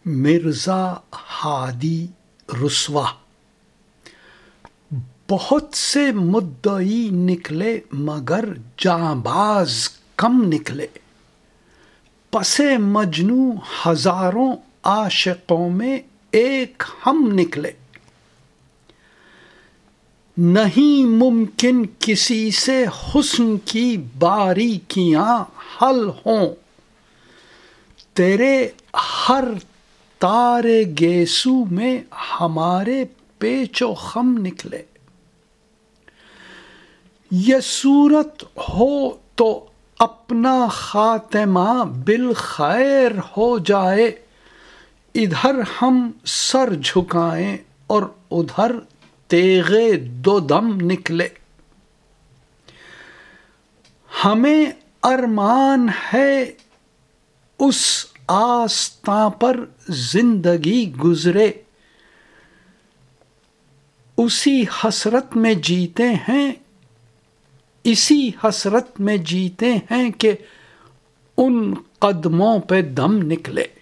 مرزا ہادی رسوا۔ بہت سے مدعی نکلے مگر جانباز کم نکلے، پس مجنوں ہزاروں عاشقوں میں ایک ہم نکلے۔ نہیں ممکن کسی سے حسن کی باریکیاں حل ہوں، تیرے ہر تار گیسو میں ہمارے پیچ و خم نکلے۔ یہ صورت ہو تو اپنا خاتمہ بالخیر ہو جائے، ادھر ہم سر جھکائیں اور ادھر تیغے دو دم نکلے۔ ہمیں ارمان ہے اس آستاں پر زندگی گزرے، اسی حسرت میں جیتے ہیں، اسی حسرت میں جیتے ہیں کہ ان قدموں پہ دم نکلے۔